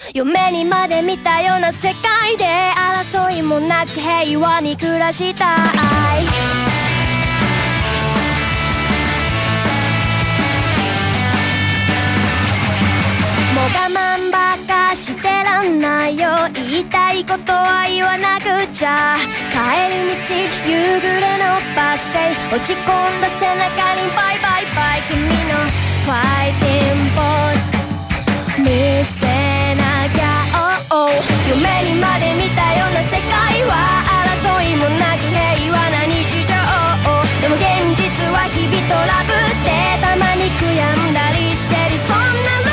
夢にまで見たような世界で争いもなく平和に暮らしたい。もう我慢ばっかしてらんないよ。言いたいことは言わなくちゃ。帰り道夕暮れのバス停、落ち込んだ背中にバイバイバイ。君のファイティングポーズ見せなきゃ、oh, oh。 夢にまで見たような世界は争いもなく平和な日常。でも現実は日々トラブってたまに悔やんだりしてる。そんな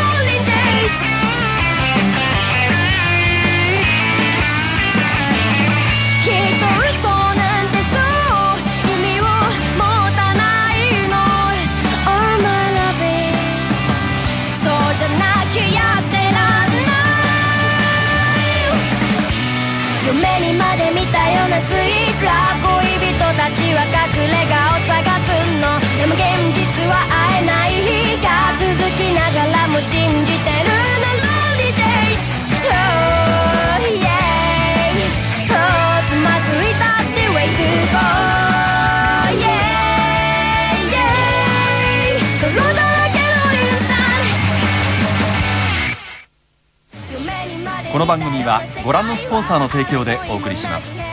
きっと嘘なんてそう意味を持たないの。 Oh my loving、 そうじゃなきゃやってらんない。夢にまで見たようなスイートラブ、恋人たちは隠れ家を探すの。でも現実は会えない日が続きながらも信じてるな。 Lonely days、 oh yeah、つまずいたって way to go、 yeah yeah、 泥だらけのインスタント。 この番組はご覧のスポンサーの提供でお送りします。